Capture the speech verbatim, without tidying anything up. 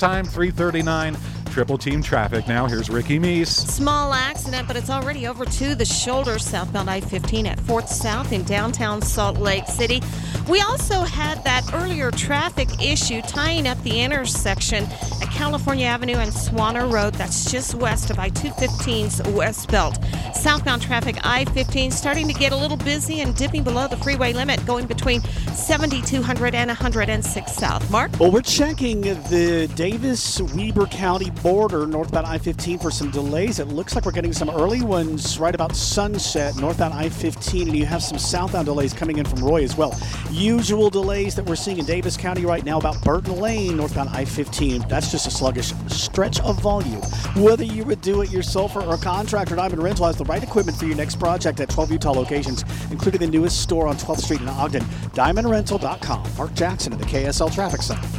time, three thirty-nine. Triple team traffic. Now here's Ricky Meese. Small accident, but it's already over to the shoulder southbound I fifteen at fourth South in downtown Salt Lake City. We also had that earlier traffic issue tying up the intersection at California Avenue and Swanner Road. That's just west of I two fifteen's West Belt. Southbound traffic I fifteen starting to get a little busy and dipping below the freeway limit, going between seventy-two hundred and one hundred six South. Mark? Well, we're checking the Davis-Weber County border northbound I fifteen for some delays. It looks like we're getting some early ones right about sunset northbound I fifteen, and you have some southbound delays coming in from Roy as well. Usual delays that we're seeing in Davis County right now about Burton Lane northbound I fifteen. That's just a sluggish stretch of volume. Whether you would do it yourself or a contractor, Diamond Rental has the right equipment for your next project at twelve Utah locations, including the newest store on twelfth Street in Ogden. diamond rental dot com. Mark Jackson at the K S L Traffic Center.